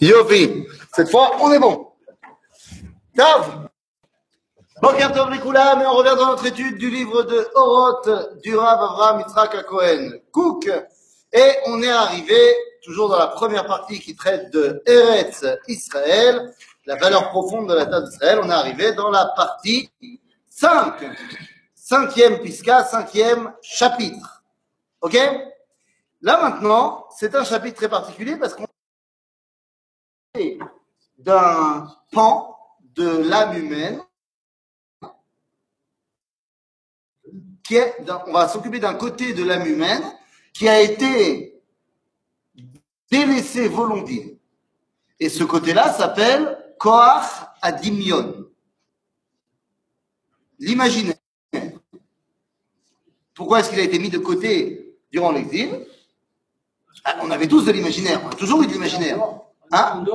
Yofi, cette fois, on est bon. Tav. Boker Tov les Koulam, et on revient dans notre étude du livre de Oroth du Rav Avraham Yitzhak HaKohen Kook. Et on est arrivé, toujours dans la première partie qui traite de Eretz Israël, la valeur profonde de la terre d'Israël. On est arrivé dans la partie 5, cinquième Piska, cinquième chapitre. Ok? Là maintenant, c'est un chapitre très particulier parce qu'on est d'un pan de l'âme humaine qui est, on va s'occuper d'un côté de l'âme humaine qui a été délaissé volontairement. Et ce côté-là s'appelle Koach Adimion, l'imaginaire. Pourquoi est-ce qu'il a été mis de côté durant l'exil? On avait tous de l'imaginaire, on a toujours eu de l'imaginaire. Hein?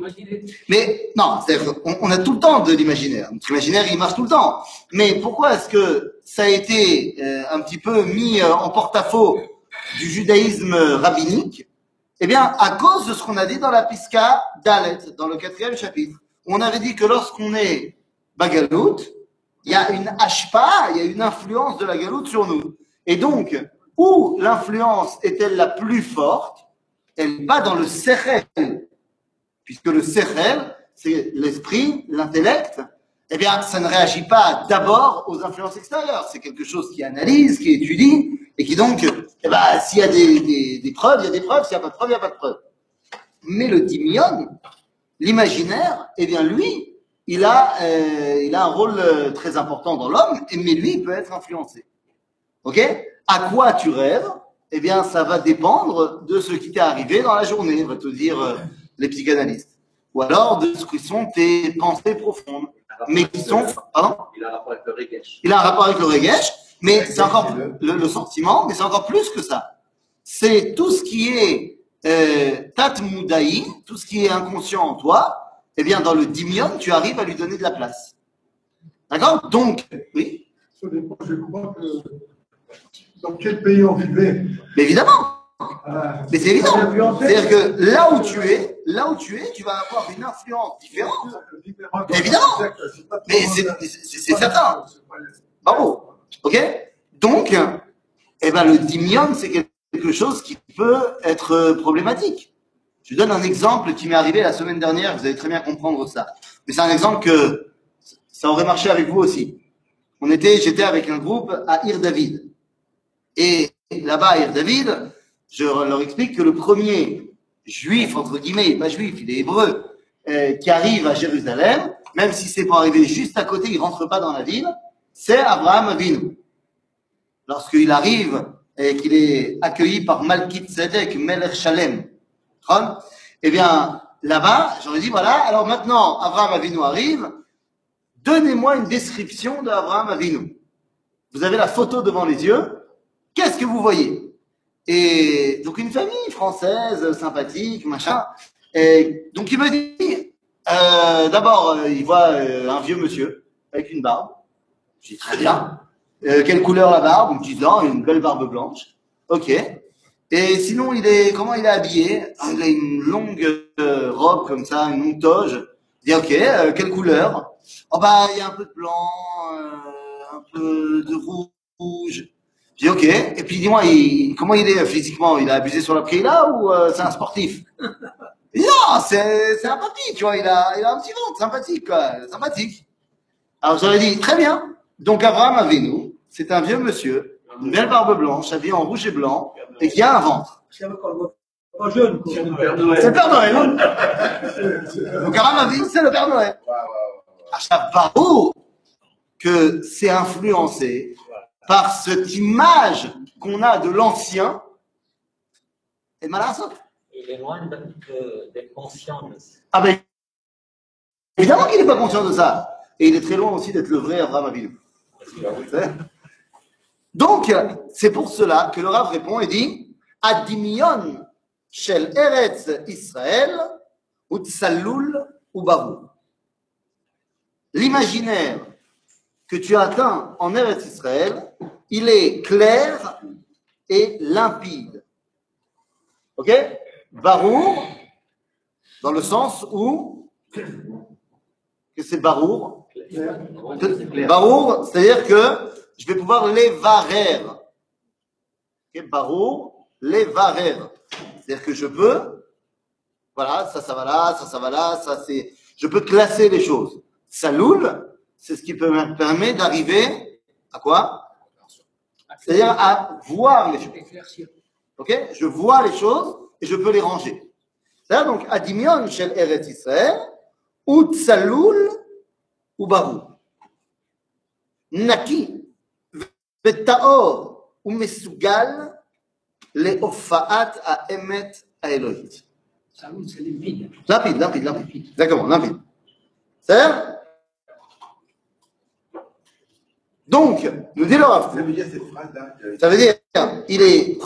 Mais non, on a tout le temps de l'imaginaire. Notre imaginaire, il marche tout le temps. Mais pourquoi est-ce que ça a été un petit peu mis en porte-à-faux du judaïsme rabbinique? Eh bien, à cause de ce qu'on a dit dans la Piska Dalet, dans le 4e chapitre. On avait dit que lorsqu'on est Bagalout, il y a une ashpa, il y a une influence de la galoute sur nous. Et donc, où l'influence est-elle la plus forte? Elle va dans le sechel, puisque le sechel, c'est l'esprit, l'intellect. Eh bien, ça ne réagit pas d'abord aux influences extérieures. C'est quelque chose qui analyse, qui étudie, et qui donc, eh ben, s'il y a des preuves, il y a des preuves. S'il n'y a pas de preuves, il n'y a pas de preuves. Mais le dimion, l'imaginaire, eh bien, lui, il a un rôle très important dans l'homme, mais lui, il peut être influencé. Ok? À quoi tu rêves? Eh bien, ça va dépendre de ce qui t'est arrivé dans la journée, va te dire les psychanalystes. Ou alors de ce qui sont tes pensées profondes. Mais qui sont. Pardon? Il a un rapport avec le regesh. Il a un rapport avec le regesh, mais c'est encore le sentiment, mais c'est encore plus que ça. C'est tout ce qui est tat moudaï, tout ce qui est inconscient en toi. Eh bien, dans le dimion, tu arrives à lui donner de la place. D'accord? Donc, oui. Ça dépend, je crois que dans quel pays on vivait. Mais évidemment. Mais c'est évident. C'est-à-dire que là où tu es, tu vas avoir une influence différente. Évidemment. Mais c'est certain. Bravo. Ok? Donc, eh ben, le dimion, c'est quelque chose qui peut être problématique. Je vous donne un exemple qui m'est arrivé la semaine dernière, vous allez très bien comprendre ça. Mais c'est un exemple que ça aurait marché avec vous aussi. J'étais avec un groupe à Ir David. Et là-bas, à Ir David, je leur explique que le premier juif, entre guillemets, pas juif, il est hébreu, qui arrive à Jérusalem, même si c'est pour arriver juste à côté, il rentre pas dans la ville, c'est Abraham Avinu. Lorsqu'il arrive et qu'il est accueilli par Malkit Tzedek, Melech Shalem, eh bien, là-bas, j'aurais dit, voilà, alors maintenant, Abraham Avinu arrive, donnez-moi une description d'Abraham Avinu. Vous avez la photo devant les yeux, qu'est-ce que vous voyez? Et donc, une famille française, sympathique, machin. Et donc, il me dit, d'abord, il voit un vieux monsieur avec une barbe. Je dis, très bien. Quelle couleur la barbe? Il me dit, non, une belle barbe blanche. Ok. Et sinon, comment il est habillé? Il a une longue robe comme ça, une longue toge. Je dis, ok, quelle couleur? Oh bah, il y a un peu de blanc, un peu de rouge. Je dis, ok. Et puis, dis-moi, comment il est physiquement? Il a abusé sur la là ou c'est un sportif? Il dit, non, c'est un papy, tu vois, il a un petit ventre, sympathique, quoi, sympathique. Alors, j'aurais dit, très bien. Donc, Abraham Avinu, c'est un vieux monsieur, une belle barbe blanche, habillé en rouge et blanc, et qui a un ventre. C'est le Père Noël. C'est le Père Noël, hein? Donc, Abraham Avinu, c'est le Père Noël. À chaque barreau que c'est influencé par cette image qu'on a de l'ancien, et Malassot. Il est loin d'être conscient de ça. Ah ben, évidemment qu'il n'est pas conscient de ça. Et il est très loin aussi d'être le vrai Abraham Avinu. Donc, c'est pour cela que le Rav répond et dit Adimion shel Eretz Israël utsallul ubaru. L'imaginaire que tu as atteint en Eretz Israël, il est clair et limpide. Ok? Barour, Dans le sens où que c'est barour. Barour, c'est-à-dire que je vais pouvoir les varer. Okay, barour, les varer. C'est-à-dire que je peux, voilà, ça va là, ça va là, ça c'est. Je peux classer les choses. Saloul, c'est ce qui me permet d'arriver à quoi? C'est-à-dire à voir les choses. Ok? Je vois les choses et je peux les ranger. C'est-à-dire donc, Adimion shel Eretz Israël, ou Tsaloul, ou Barou. Naki, Vetaor, ou Mesugal, להופעת האמת האלוהית. זה לימפיד. לימפיד. Exactement, limpide. C'est-à-dire, donc, nous dit le Rav. Ça veut dire cette phrase-là. Ça veut dire, il est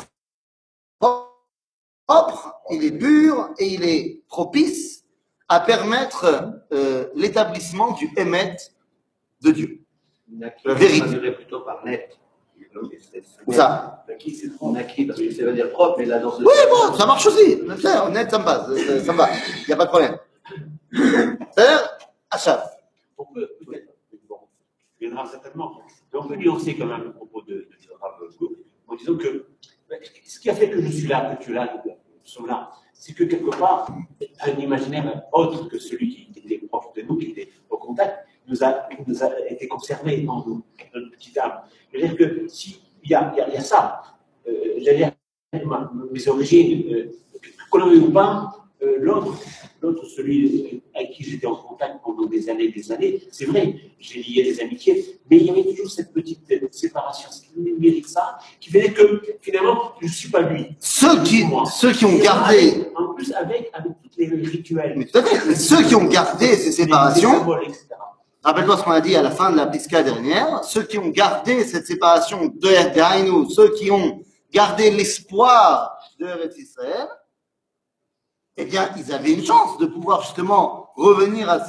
propre, il est pur et il est propice à permettre l'établissement du émet de Dieu. La vérité. Ça dirait plutôt par net. Où ça? Naki, c'est Naki, parce que ça veut dire propre, mais là dans ce. Oui, bon, ça marche aussi. Honnête, ça me va. Ça me va. Il n'y a pas de problème. C'est-à-dire, Achab. On peut, bon, il viendra certainement, mais on peut nuancer quand même le propos de Rav Kook en disant que ce qui a fait que je suis là, que tu es là, que nous sommes là, c'est que quelque part, un imaginaire autre que celui qui était proche de nous, qui était au contact, nous a été conservé dans notre petite âme. C'est-à-dire que s'il y a ça, j'allais dire, mes origines, qu'on en ait ou pas, l'autre, celui avec qui j'étais en contact pendant des années, c'est vrai, j'ai lié des amitiés, mais il y avait toujours cette petite séparation, cette mérite ça, qui faisait que finalement, je ne suis pas lui. Ceux qui ont gardé. En plus, avec tous les rituels. Mais tout à fait. Ceux qui ont gardé ces séparations. Symboles, etc. Rappelle-toi ce qu'on a dit à la fin de la Pisca dernière. Ceux qui ont gardé cette séparation de Haïnou, ceux qui ont gardé l'espoir de Eretz Israël, eh bien, ils avaient une chance de pouvoir justement revenir à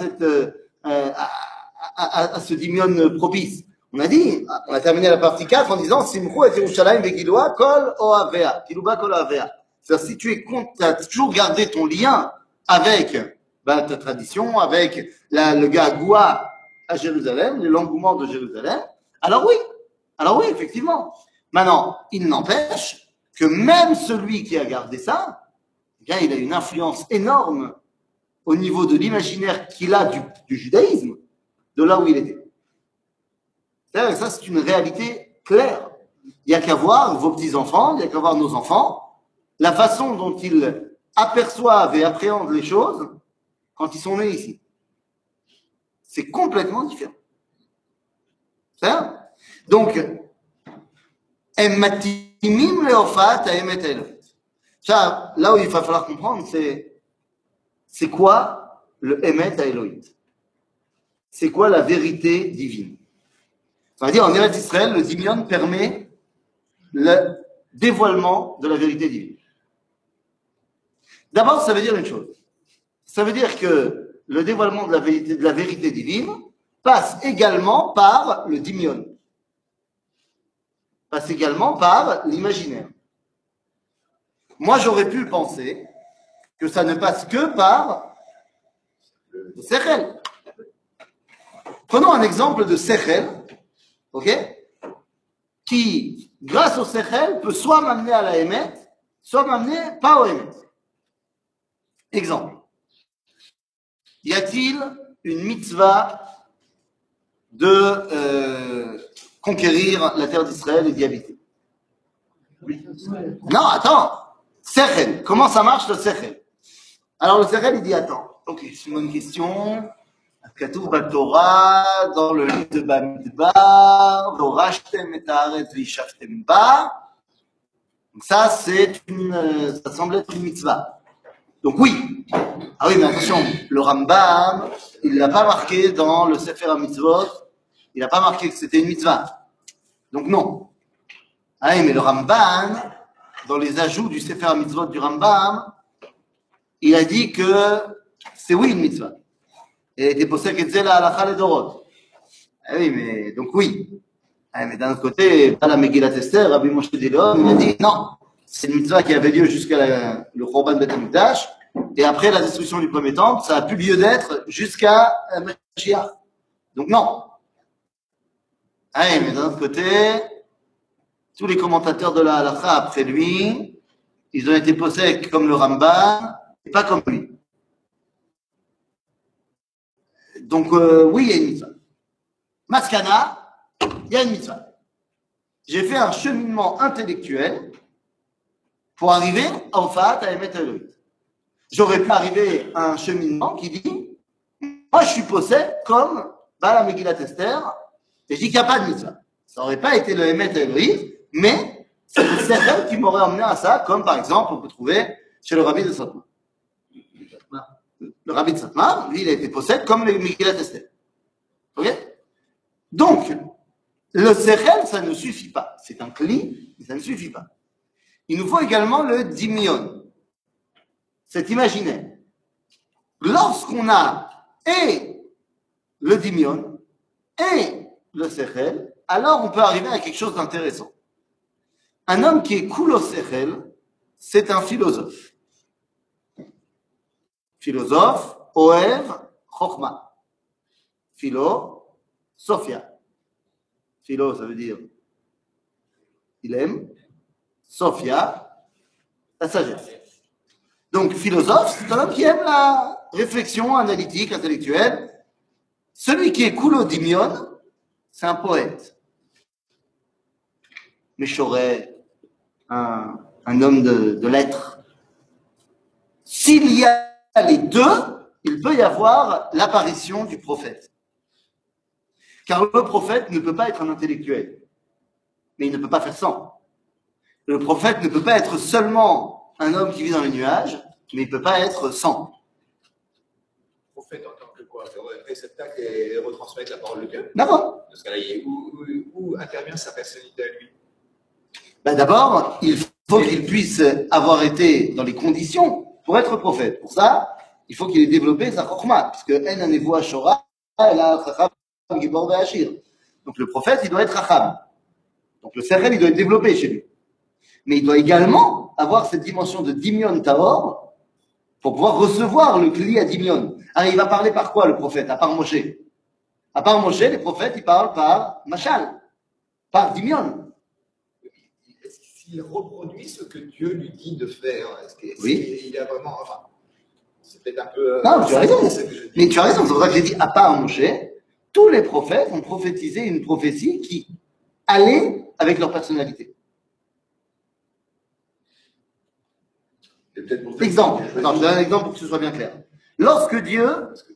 ce dimion propice. On a terminé la partie 4 en disant Simchu et Yerushalayim vegiloa kol oavea, kiluba kol oavea. C'est-à-dire, si tu as toujours gardé ton lien avec ta tradition, avec le gagua à Jérusalem, l'engouement de Jérusalem, alors oui, effectivement. Maintenant, il n'empêche que même celui qui a gardé ça, eh bien, il a une influence énorme au niveau de l'imaginaire qu'il a du judaïsme, de là où il était. C'est-à-dire que ça, c'est une réalité claire. Il n'y a qu'à voir vos petits-enfants, il n'y a qu'à voir nos enfants, la façon dont ils aperçoivent et appréhendent les choses quand ils sont nés ici. C'est complètement différent. C'est ça? Donc, Emmatimim leofat haemet haelohit. Ça, là où il va falloir comprendre, c'est quoi le Emet haelohit? C'est quoi la vérité divine? Ça veut dire, en Eretz Israël, le Dimion permet le dévoilement de la vérité divine. D'abord, ça veut dire une chose. Ça veut dire que le dévoilement de la vérité divine passe également par le Dimion. Passe également par l'imaginaire. Moi, j'aurais pu penser que ça ne passe que par le Sechel. Prenons un exemple de Sechel, ok, qui, grâce au Sechel, peut soit m'amener à la Emet, soit m'amener pas au Emet. Exemple. Y a-t-il une mitzvah de conquérir la terre d'Israël et d'y habiter? Non, attends. Sechel. Comment ça marche le Sechel? Alors le Sechel, il dit attends. Ok, c'est une bonne question. Katouf Torah, dans le livre de Bamidbar, Vorashtem et Haaretz Vishaftem Ba. Donc ça semble être une mitzvah. Donc oui. Ah oui, mais attention, le Rambam, il l'a pas marqué dans le Sefer HaMitzvot, il n'a pas marqué que c'était une mitzvah. Donc non. Ah oui, mais le Rambam, dans les ajouts du Sefer HaMitzvot du Rambam, il a dit que c'est oui une mitzvah. Et il était posé que c'est la halakha le dorot. Ah oui, mais donc oui. Ah, mais d'un autre côté, pas la Megillat Esther, Rabbi Moshe Dilon, il a dit non, c'est une mitzvah qui avait lieu jusqu'à le Chorban Bet HaMikdash, et après la destruction du premier temple, ça a plus lieu d'être jusqu'à Mashiach. Donc non. Ah, mais d'un autre côté, tous les commentateurs de la halakha après lui, ils ont été possèdés comme le Ramban, et pas comme lui. Donc oui, il y a une mitzvah. Maskana, il y a une mitzvah. J'ai fait un cheminement intellectuel pour arriver à Ofat à Emet Elohim. J'aurais pu arriver à un cheminement qui dit, moi je suis possède comme Bala Megillat Esther, et je dis qu'il n'y a pas de mitzvah. Ça n'aurait pas été le Emet Elohim, mais c'est le cercle qui m'aurait emmené à ça, comme par exemple on peut trouver chez le Rabbi de Satmar. Le Rabbi de Satmar, lui, il a été possède comme le Megillat Esther. Ok? Donc, le sechel, ça ne suffit pas. C'est un cli, mais ça ne suffit pas. Il nous faut également le dimion. C'est imaginaire. Lorsqu'on a et le dimion et le sechel, alors on peut arriver à quelque chose d'intéressant. Un homme qui est cool au sechel, c'est un philosophe. Philosophe, oev, chokhma. Philo, sophia. Philo, ça veut dire il aime. Sophia, la sagesse. Donc, philosophe, c'est un homme qui aime la réflexion analytique, intellectuelle. Celui qui est cool dimion, c'est un poète. Méchoré, un homme de lettres. S'il y a les deux, il peut y avoir l'apparition du prophète. Car le prophète ne peut pas être un intellectuel. Mais il ne peut pas faire sans. Le prophète ne peut pas être seulement un homme qui vit dans les nuages, mais il ne peut pas être sans. Le prophète en tant que quoi? Réceptacle et retransmettre la parole de Dieu? D'abord. Dans ce cas-là, où intervient sa personnalité à lui? D'abord, il faut qu'il puisse avoir été dans les conditions pour être prophète. Pour ça, il faut qu'il ait développé sa chokhma, puisque en anevoa shora, elle a chacham gibor ve'ashir. Donc le prophète, il doit être chacham. Donc le sechel, il doit être développé chez lui. Mais il doit également avoir cette dimension de dimion tahor pour pouvoir recevoir le kli à dimion. Alors il va parler par quoi le prophète, à part Moshe? À part Moshe, les prophètes, ils parlent par mashal, par dimion. Est-ce qu'il reproduit ce que Dieu lui dit de faire? Oui. Il a vraiment, enfin, c'est peut-être un peu. Non, tu as raison. Mais tu as raison, c'est pour ça que j'ai dit à part Moshe, tous les prophètes ont prophétisé une prophétie qui allait avec leur personnalité. Exemple. Attends, je donne un exemple pour que ce soit bien clair. Lorsque Dieu.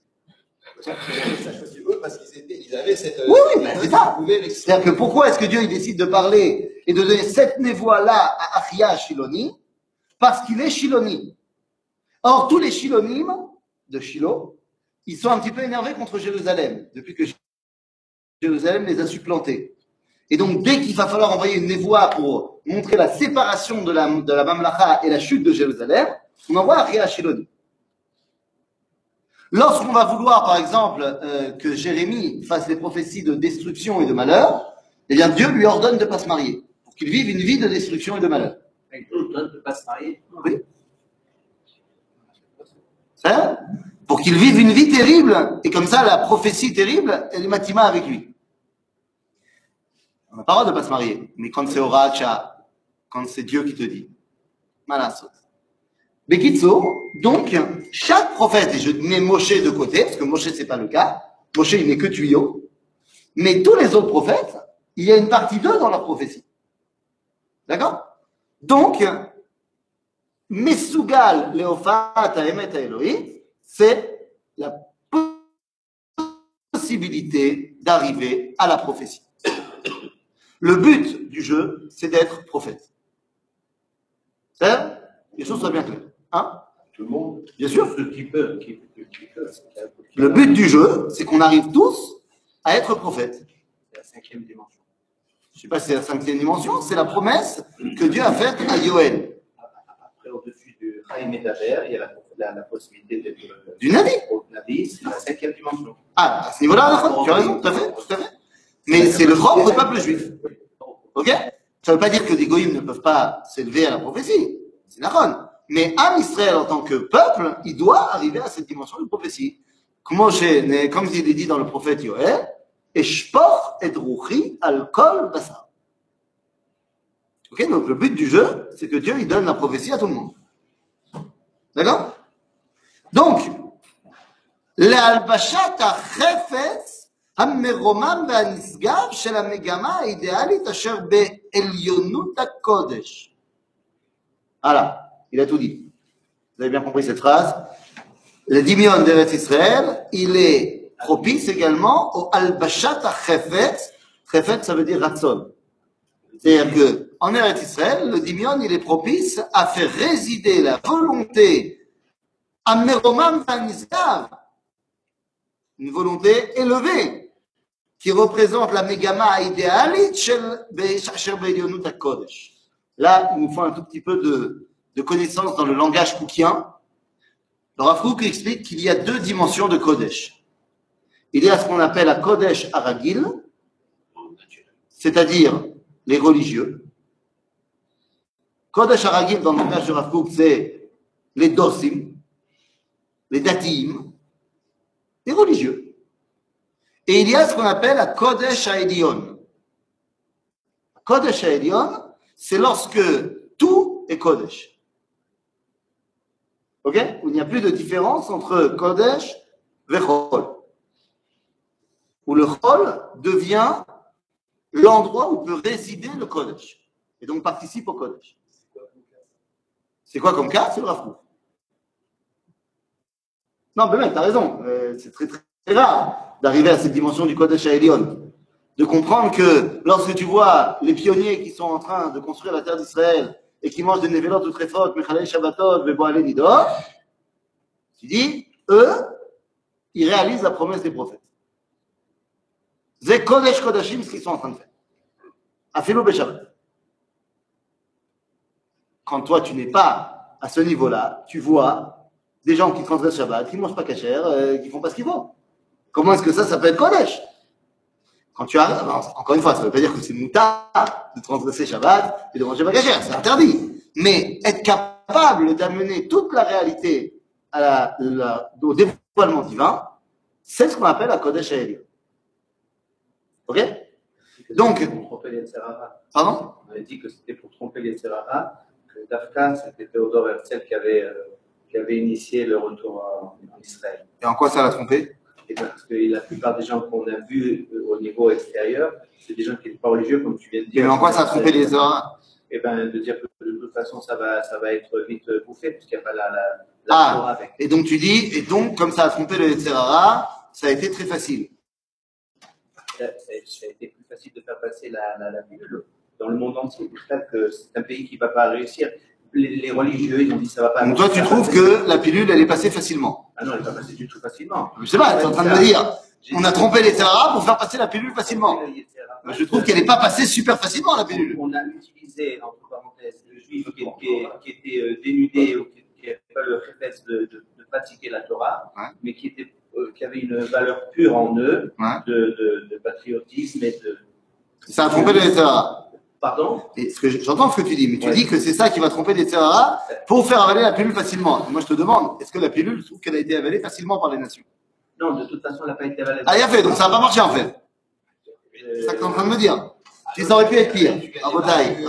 Parce qu'ils avaient cette. Oui, mais c'est ça. C'est-à-dire que pourquoi est-ce que Dieu il décide de parler et de donner cette névoie-là à Achia Shiloni? Parce qu'il est Shiloni. Or, tous les Shilonim de Shiloh, ils sont un petit peu énervés contre Jérusalem, depuis que Jérusalem les a supplantés. Et donc, dès qu'il va falloir envoyer une névoie pour montrer la séparation de la Mamlacha et la chute de Jérusalem, on envoie Achia Shiloni. Lorsqu'on va vouloir, par exemple, que Jérémie fasse les prophéties de destruction et de malheur, eh bien, Dieu lui ordonne de ne pas se marier, pour qu'il vive une vie de destruction et de malheur. Il ordonne de ne pas se marier. Oui. Hein? Pour qu'il vive une vie terrible, et comme ça, la prophétie terrible, elle est matima avec lui. On n'a pas le droit de ne pas se marier, mais quand c'est Horacha, quand c'est Dieu qui te dit, Malasot. Bekitso, donc, chaque prophète, et je mets Moshe de côté, parce que Moshe, c'est pas le cas, Moshe, il n'est que tuyau, mais tous les autres prophètes, il y a une partie d'eux dans leur prophétie. D'accord? Donc, Mesugal Leofat Haemet Elohim, c'est la possibilité d'arriver à la prophétie. Le but du jeu, c'est d'être prophète. C'est les choses soient bien claires. Hein? Tout le monde. Bien sûr. Ceux qui peuvent. Le but du jeu, c'est qu'on arrive tous à être prophète. C'est la cinquième dimension. Je ne sais pas si c'est la cinquième dimension, c'est la promesse que Dieu a faite à Yoël. Après, au-dessus du Chaim et d'Aber, il y a la possibilité d'être Du Navi. Navi, c'est la cinquième dimension. Ah, à ce niveau-là, tu as raison, tout à fait, tout à fait. Mais c'est le propre du peuple juif. Ok? Ça ne veut pas dire que des goïms ne peuvent pas s'élever à la prophétie. C'est Nahon. Mais Am Israël, en tant que peuple, il doit arriver à cette dimension de prophétie. Comme il est dit dans le prophète Yoël, Eshpoch et Ruchi al kol basar. Ok, donc le but du jeu, c'est que Dieu, il donne la prophétie à tout le monde. D'accord? Donc, להלבשת החפץ המרומם והנשגב של המגמה האידיאלית אשר בעליונות הקודש. Voilà, il a tout dit. Vous avez bien compris cette phrase. Le dimion d'Eretz Israël, il est propice également au albashat ha-chefetz. Chefetz, ça veut dire ratson. C'est-à-dire que en Eretz Israël, le dimion, il est propice à faire résider la volonté ameromam v'anisgav, une volonté élevée qui représente la mégama idéalite asher be'elionut ha-kodesh. Là, il nous faut un tout petit peu de connaissance dans le langage koukien. Le Rav Kook explique qu'il y a deux dimensions de Kodesh. Il y a ce qu'on appelle la Kodesh Aragil, c'est-à-dire les religieux. Kodesh Aragil, dans le langage de Rav Kook, c'est les Dosim, les Datim, les religieux. Et il y a ce qu'on appelle la Kodesh Haelion. Kodesh Haelion, c'est lorsque tout est Kodesh. Ok? Où il n'y a plus de différence entre Kodesh et Chol. Où le Chol devient l'endroit où peut résider le Kodesh. Et donc participe au Kodesh. C'est quoi comme cas? C'est le Rav Kook. Non, mais mec, t'as raison. C'est très, très, très rare d'arriver à cette dimension du Kodesh Haelion. De comprendre que lorsque tu vois les pionniers qui sont en train de construire la terre d'Israël et qui mangent des névélotes ou tréfotes, Mechalei Shabbatot, Beboalé Nidor, tu dis, eux, ils réalisent la promesse des prophètes. C'est Kodesh Kodashim ce qu'ils sont en train de faire. Afilo Beshabbat. Quand toi, tu n'es pas à ce niveau-là, tu vois des gens qui transgressent Shabbat, qui ne mangent pas kasher, qui ne font pas ce qu'ils font. Comment est-ce que ça peut être Kodesh? Quand tu arrives, encore une fois, ça ne veut pas dire que c'est moutar de transgresser Shabbat et de manger pas kasher, c'est interdit. Mais être capable d'amener toute la réalité au dévoilement divin, c'est ce qu'on appelle la Kodesh Haelion. Ok? Donc, pour tromper les Yetzirah. Pardon? On avait dit que c'était pour tromper les Yetzirah, que Dafka, c'était Théodore Herzl qui avait initié le retour en Israël. Et en quoi ça l'a trompé? Et parce que la plupart des gens qu'on a vus au niveau extérieur, c'est des gens qui n'étaient pas religieux, comme tu viens de dire. Mais en quoi ça a trompé les Yetzirah? Eh bien, de dire que de toute façon, ça va être vite bouffé, puisqu'il n'y a pas la Torah avec. Et donc tu dis, et donc, comme ça a trompé le Yetzirah, ça a été très facile. Ça a été plus facile de faire passer la pilule dans le monde entier. Peut-être que c'est un pays qui ne va pas réussir. Les religieux, ils ont dit ça ne va pas. Donc toi, tu trouves que la pilule, elle est passée facilement? Ah non, elle n'est pas passée du tout facilement. Je sais pas, tu es en train de me dire, on a trompé les Yetzirah pour faire passer la pilule facilement. Moi, je trouve qu'elle n'est pas passée super facilement, la pilule. On a utilisé, entre parenthèses, le juif qui était dénudé ou qui n'avait pas le réflexe de pratiquer la Torah, Ouais. mais qui avait une valeur pure en eux, Ouais. de patriotisme et de... Ça a trompé les Yetzirah. Pardon? Et j'entends ce que tu dis, mais tu Ouais. dis que c'est ça qui va tromper les Yetzirah pour faire avaler la pilule facilement. Et moi, je te demande, est-ce que la pilule, je trouve qu'elle a été avalée facilement par les nations? Non, de toute façon, elle n'a pas été avalée. Ah, il a fait, donc ça n'a pas marché en fait. C'est ça que tu es en train de me dire. Si ça aurait pu être pire. Rabotaï.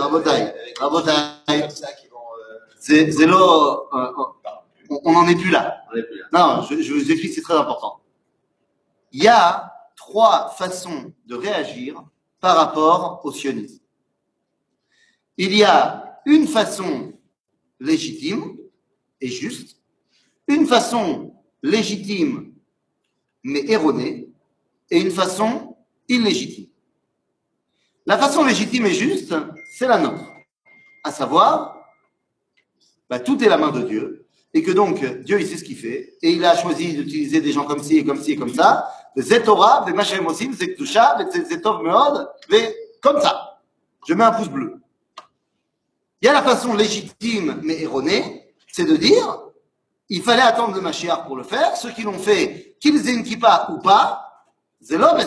C'est l'eau. On n'en est plus là. On n'est plus là. Non, je vous explique, c'est très important. Il y a trois façons de réagir par rapport au sionisme. Il y a une façon légitime et juste, une façon légitime mais erronée, et une façon illégitime. La façon légitime et juste, c'est la nôtre. À savoir, tout est la main de Dieu, et que donc Dieu, il sait ce qu'il fait, et il a choisi d'utiliser des gens comme ci, et comme ci, et comme ça. C'est Torah, c'est Machem Osim, c'est Ktusha, c'est Tov Meod, mais comme ça. Je mets un pouce bleu. Il y a la façon légitime mais erronée, c'est de dire, il fallait attendre le Mashiach pour le faire. Ceux qui l'ont fait, qu'ils aient une kippa ou pas, c'est l'homme et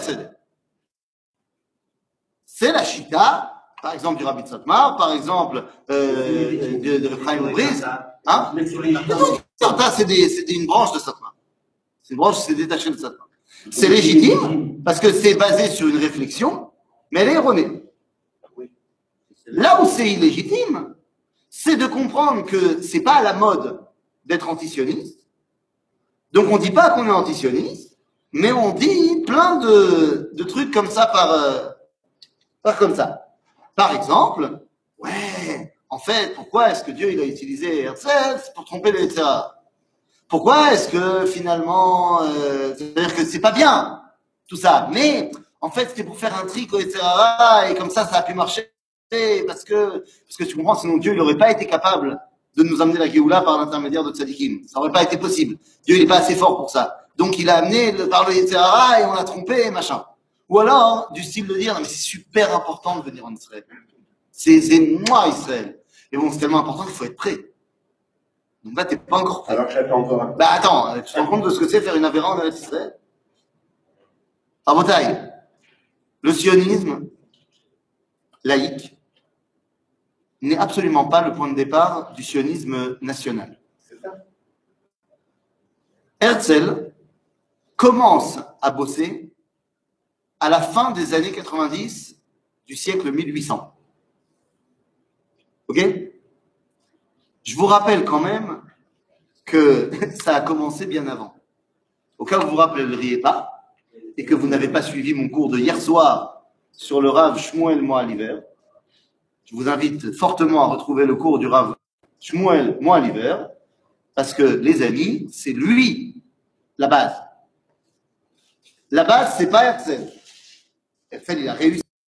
c'est la chita, par exemple du Rabbi Tzatmar, par exemple de Chaim Briz. Hein? Mais sur les C'est une branche de Satmar. C'est une branche qui s'est détachée de Satmar. C'est légitime parce que c'est basé sur une réflexion, mais elle est erronée. Là où c'est illégitime, c'est de comprendre que c'est pas à la mode d'être antisioniste. Donc on dit pas qu'on est antisioniste, mais on dit plein de trucs comme ça par comme ça. Par exemple, ouais, en fait, pourquoi est-ce que Dieu il a utilisé Herzl pour tromper les etc. Pourquoi est-ce que finalement, c'est-à-dire que c'est pas bien tout ça, mais en fait c'était pour faire un trick etc. Et comme ça a pu marcher parce que tu comprends, sinon Dieu il n'aurait pas été capable de nous amener la Géoula par l'intermédiaire de Tzadikim. Ça n'aurait pas été possible. Dieu il n'est pas assez fort pour ça. Donc il a amené par le etc. et on l'a trompé machin. Ou alors du style de dire non mais c'est super important de venir en Israël. C'est moi Israël. Et bon c'est tellement important qu'il faut être prêt. Donc là t'es pas encore prêt. Alors que j'attends encore un peu. Bah attends, tu te rends compte de ce que c'est faire une avéra en Israël? Rabotaï, le sionisme laïque n'est absolument pas le point de départ du sionisme national. Herzl commence à bosser à la fin des années 90 du siècle 1800. Ok? Je vous rappelle quand même que ça a commencé bien avant. Au cas où vous vous rappelleriez pas, et que vous n'avez pas suivi mon cours de hier soir sur le Rav Shmuel Moaliver, je vous invite fortement à retrouver le cours du Rav Shmuel Moaliver, parce que, les amis, c'est lui la base. La base, c'est pas Herzl. Herzl, il a réussi.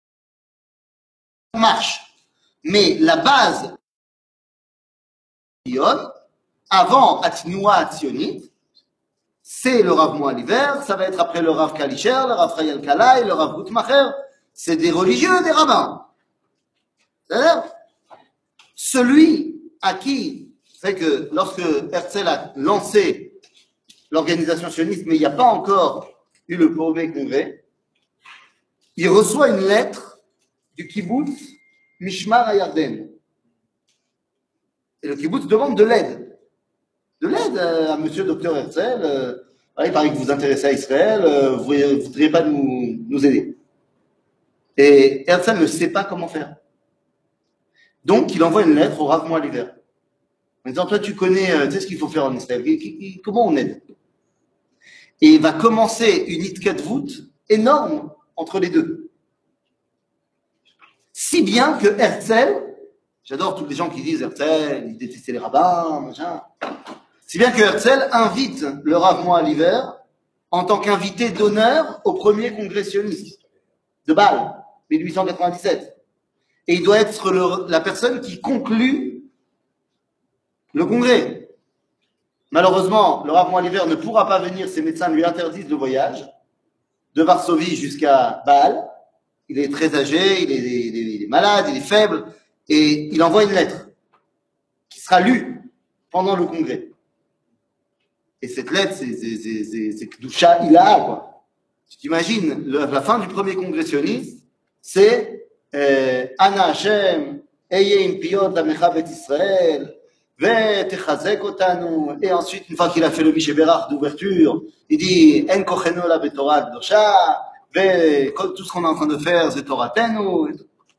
Ça marche. Mais la base, avant Atinoua Atzionit, c'est le Rav Moaliver, ça va être après le Rav Kalischer, le Rav Chayal Kalai, le Rav Gutmacher. C'est des religieux, des rabbins. C'est-à-dire, celui à qui, vous savez que lorsque Herzl a lancé l'organisation sioniste, mais il n'y a pas encore eu le premier congrès, il reçoit une lettre du kibbutz Mishmar HaYarden. Et le kibbutz demande de l'aide. De l'aide à monsieur Dr Herzl. Il paraît que vous vous intéressez à Israël, vous ne voudriez pas nous aider. Et Herzl ne sait pas comment faire. Donc, il envoie une lettre au Rav Moaliver. En disant, toi, tu sais ce qu'il faut faire en Israël. Comment on aide? Et il va commencer une hitkadvout énorme entre les deux. Si bien que Herzl, j'adore tous les gens qui disent Herzl, il détestait les rabbins, machin. Si bien que Herzl invite le Rav Moaliver en tant qu'invité d'honneur au premier congrès sioniste de Bâle, 1897. Et il doit être la personne qui conclut le congrès. Malheureusement, le Rav Moaliver ne pourra pas venir, ses médecins lui interdisent le voyage de Varsovie jusqu'à Bâle. Il est très âgé, il est malade, il est faible, et il envoie une lettre qui sera lue pendant le congrès. Et cette lettre, c'est Kdusha Ilaha, quoi. Tu t'imagines, la fin du premier congrès sioniste, c'est Ana Hashem, Eye im piyot lamecha bet Israël, ותחזק אותנו, et ensuite, une fois qu'il a fait le Mishéberach d'ouverture, il dit, En kochenu la betorah kdosha, tout ce qu'on est en train de faire, c'est Toratenu.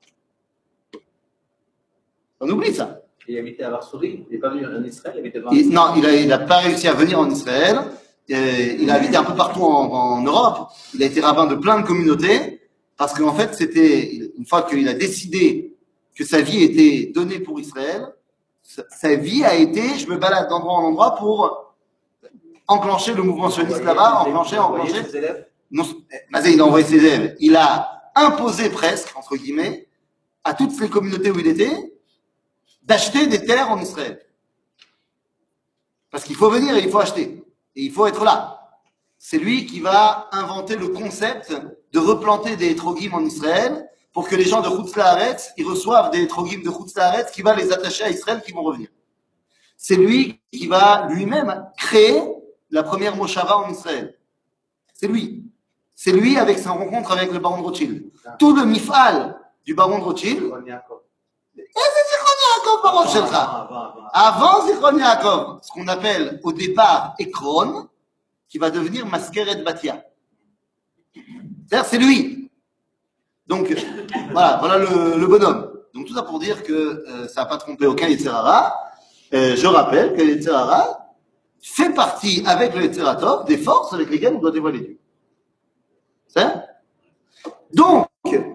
On oublie ça. Il habitait à Varsovie, il n'est pas venu en Israël, il habitait dans Non, il n'a pas réussi à venir en Israël. Il a habité un peu partout en Europe. Il a été rabbin de plein de communautés, parce qu'en fait, c'était, une fois qu'il a décidé que sa vie était donnée pour Israël, sa vie a été, je me balade d'endroit en endroit pour enclencher le mouvement sioniste là-bas, enclencher. ses élèves. Non, Mazé, il a envoyé ses élèves. Il a imposé presque, entre guillemets, à toutes les communautés où il était, d'acheter des terres en Israël. Parce qu'il faut venir et il faut acheter. Et il faut être là. C'est lui qui va inventer le concept de replanter des étrogim en Israël pour que les gens de Chutz La'aretz, ils reçoivent des étrogim de Chutz La'aretz qui va les attacher à Israël qui vont revenir. C'est lui qui va lui-même créer la première Moshava en Israël. C'est lui. C'est lui avec sa rencontre avec le baron de Rothschild. Tout le mifal du baron de Rothschild. Yaakov Barosh Shelcha. Avant Zichron Yaakov, ce qu'on appelle au départ Ekron, qui va devenir Maskeret Batia. C'est-à-dire, c'est lui. Donc, voilà le bonhomme. Donc, tout ça pour dire que ça n'a pas trompé aucun Yetzirara. Je rappelle que le Yetzirara fait partie, avec le Yetziratov, des forces avec lesquelles on doit dévoiler Dieu. C'est? Donc,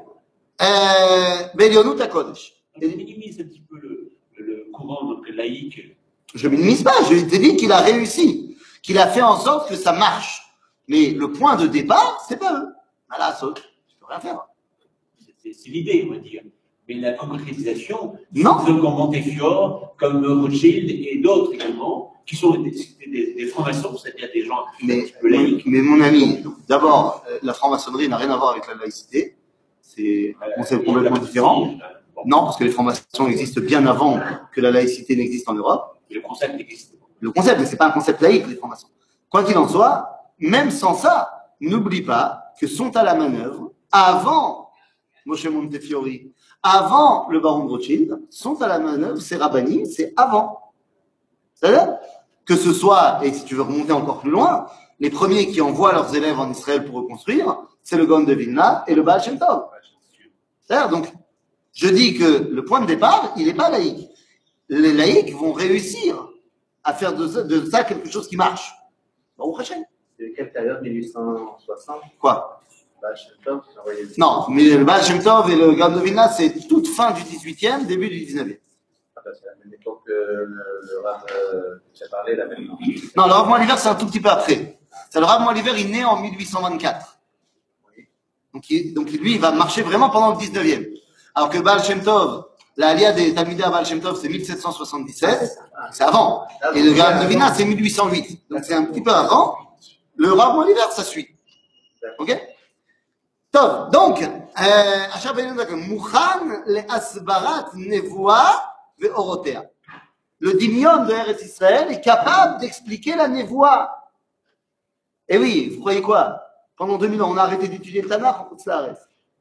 Belionut HaKodesh. Je minimise un petit peu le courant donc, laïque. Je ne minimise pas, je t'ai dit qu'il a réussi, qu'il a fait en sorte que ça marche. Mais le point de départ, c'est pas eux. Voilà, ça, je peux rien faire. C'est l'idée, on va dire. Mais la concrétisation, non. Comme Montefiore, comme Rothschild et d'autres également, qui sont des francs-maçons, c'est-à-dire des gens un petit peu laïques. Mais mon ami, d'abord, la franc-maçonnerie n'a rien à voir avec la laïcité. C'est un concept complètement différent. Non, parce que les francs-maçons existent bien avant que la laïcité n'existe en Europe. Le concept existe. Le concept, mais ce n'est pas un concept laïque, les francs-maçons. Quoi qu'il en soit, même sans ça, n'oublie pas que sont à la manœuvre, avant Moshe Montefiore, avant le baron de Rothschild, sont à la manœuvre, c'est Rabbanim, c'est avant. C'est-à-dire que ce soit, et si tu veux remonter encore plus loin, les premiers qui envoient leurs élèves en Israël pour reconstruire, c'est le Gaon de Vilna et le Baal Shem Tov. C'est-à-dire, donc, je dis que le point de départ, il n'est pas laïque. Les laïcs vont réussir à faire de ça quelque chose qui marche. Bon, prochaine. C'est de quelle période, 1860? Quoi? Baal Shem Tov, non, mais le Baal Shem Tov et le Gaon de Vilna, c'est toute fin du 18e, début du 19e. C'est la même époque que le Rav qui a parlé, la même. Non, le Rav Moaliver, c'est un tout petit peu après. C'est le Rav Moaliver, il est né en 1824. Donc lui, il va marcher vraiment pendant le 19e. Alors que Baal Shem Tov, la Aliyah des Talmidei à Baal Shem Tov, c'est 1777. C'est avant. Et le Gaon de Vilna, c'est 1808. Donc c'est un petit peu avant. Le Rav Moaliver, ça suit. Ok? Tov. Donc, Asher Ben Yehuda, Mouchan le'asbarat nevoa ve'orotea. Le dimion de Eretz Israël est capable d'expliquer la névoie. Et oui, vous croyez quoi? Pendant 2000 ans, on a arrêté d'étudier le Tanakh, on peut s'arrêter.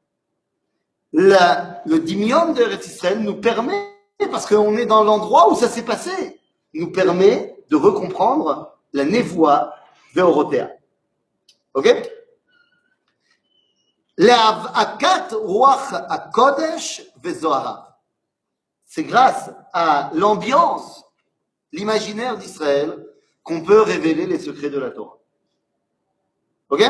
Le dimion de Eretz Israël nous permet, parce qu'on est dans l'endroit où ça s'est passé, nous permet de recomprendre la névoie ve'orotea. Ok? Le'avakat ruach hakodesh ve'zohara. C'est grâce à l'ambiance, l'imaginaire d'Israël, qu'on peut révéler les secrets de la Torah. Ok?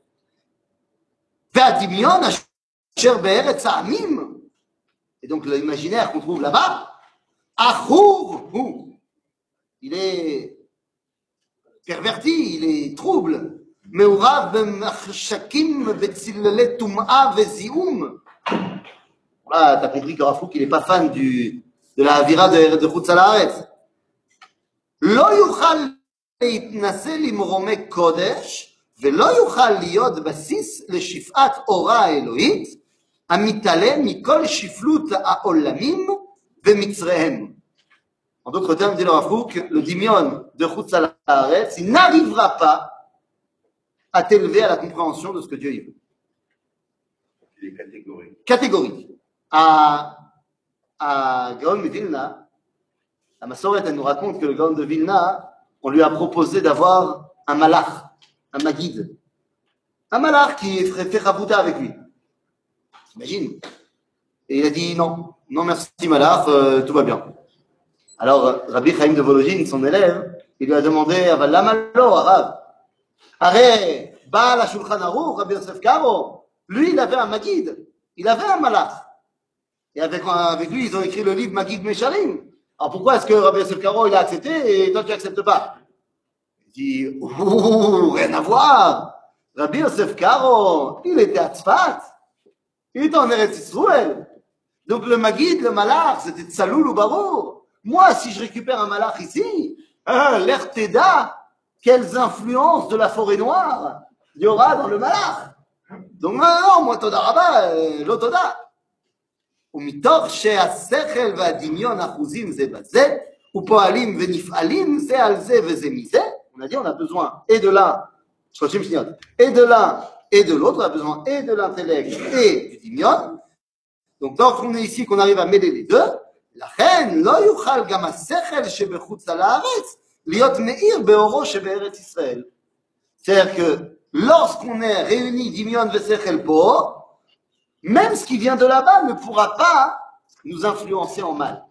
Ve'adimion asher be'eretz ha'amim. Et donc l'imaginaire qu'on trouve là-bas, achur hu. Il est perverti, il est trouble. Me'urav b'machshakim be'tzilele tum'a ve'zioum. Voilà, t'as compris que Rafouk, il n'est pas fan de la Havira de Chutz Haaretz. Lo yuchal להתנסה למרומי קודש, ולא יוכל להיות בסיס לשפעת אורה האלוהית, המתעלם מכל שפלות העולמים ומצריהם. En d'autres termes, dit le Rafouk, le dimion de Chutz Haaretz, il n'arrivera pas à t'élever à la compréhension de ce que Dieu y veut. Il est catégorique. Catégorique. À Gaon de Vilna, la Massoret, elle nous raconte que le Gaon de Vilna, on lui a proposé d'avoir un malach, un maguide. Un malach qui ferait Chavouda avec lui. T'imagines? Et il a dit non, non merci malach, tout va bien. Alors Rabbi Chaim de Vologine, son élève, il lui a demandé, lama lo, Arav? Arrête, Baal HaShulchan Aruch, Rabbi Yosef Karo, lui il avait un maguide, il avait un malach. Et avec lui, ils ont écrit le livre Magid Meshalim. Alors pourquoi est-ce que Rabbi Yosef Karo il a accepté et toi tu n'acceptes pas? Il dit, rien à voir. Rabbi Yosef Karo, il était à Tzfat. Il était en Eretz Yisraël. Donc le Magid, le malach, c'était Tsaloul ou Barour. Moi, si je récupère un malach ici, l'air Teda, quelles influences de la forêt noire il y aura dans le malach. Donc non, moi Toda Rabba, l'Otoda. ומתוך שהשכל והדמיון אחוזים זה בזה, ופועלים ונפעלים זה על זה וזה מזה, on a dit on a besoin et de l'un, et de l'un et de l'autre, on a besoin et de l'intellect et du dimion. Donc tant qu'on est ici, qu'on arrive à mêler les deux, לכן לא יוכל גם השכל שבחוץ על הארץ להיות מאיר באורו שבארץ ישראל. C'est-à-dire que lorsqu'on est réunis d'Imion Vesechel Po, même ce qui vient de là-bas ne pourra pas nous influencer en mal.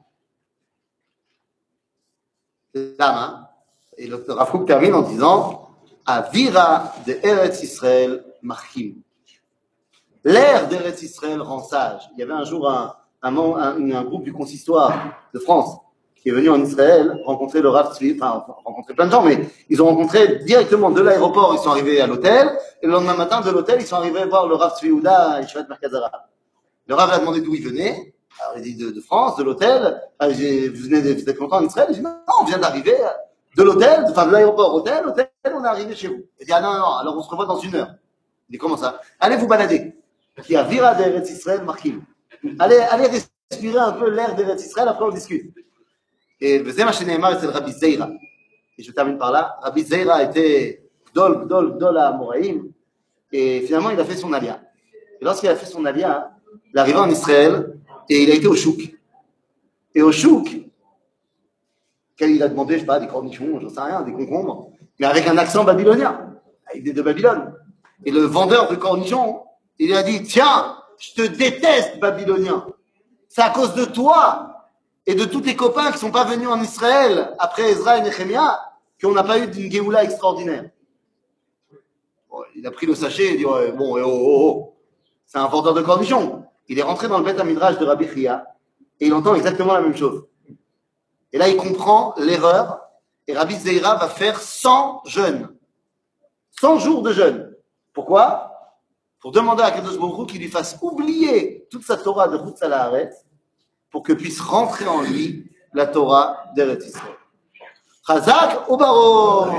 C'est ça, hein? Et le Rav Kook termine en disant Avira de Eretz Israël Marchim. L'air d'Eretz Israël rend sage. Il y avait un jour un groupe du consistoire de France qui est venu en Israël rencontrer le Rav Tzvi, enfin rencontrer plein de gens, mais ils ont rencontré directement de l'aéroport, ils sont arrivés à l'hôtel, et le lendemain matin de l'hôtel, ils sont arrivés voir le Rav Tzvi Ouda à Yeshivat Merkaz Harab. Le Rav a demandé d'où il venait. Alors il dit de France, de l'hôtel. Vous êtes content en Israël? Il dit non, on vient d'arriver de l'hôtel, enfin de l'aéroport hôtel, on est arrivé chez vous. Il dit ah non, alors on se revoit dans 1 heure. Il dit comment ça? Allez vous balader. Qui a vira d'Eretz Israël Marchim. Allez respirer un peu l'air d'Eretz Israël, après on discute. Et c'est ma chénéma, c'est le Rabbi Zeira. Et je termine par là. Rabbi Zeira était Gdol à Moraïm. Et finalement, il a fait son alia. Et lorsqu'il a fait son alia, il est arrivé en Israël et il a été au chouk. Et au chouk, il a demandé, je sais pas, des cornichons, j'en sais rien, des concombres, mais avec un accent babylonien, avec des de Babylone. Et le vendeur de cornichons, il a dit, tiens, je te déteste, babylonien. C'est à cause de toi et de tous tes copains qui ne sont pas venus en Israël après Ezra et Nehemiah qu'on n'a pas eu d'une Géoula extraordinaire. Bon, il a pris le sachet et il dit, ouais, bon, c'est un vendeur de cornichons. Il est rentré dans le Beth Midrash de Rabbi Chia et il entend exactement la même chose. Et là, il comprend l'erreur et Rabbi Zeira va faire 100 jeûnes. 100 jours de jeûne. Pourquoi? Pour demander à Kadosh Baruch Hu qu'il lui fasse oublier toute sa Torah de Chutz Haaretz pour que puisse rentrer en lui la Torah d'Eretz Israël. Chazak ou Baruch.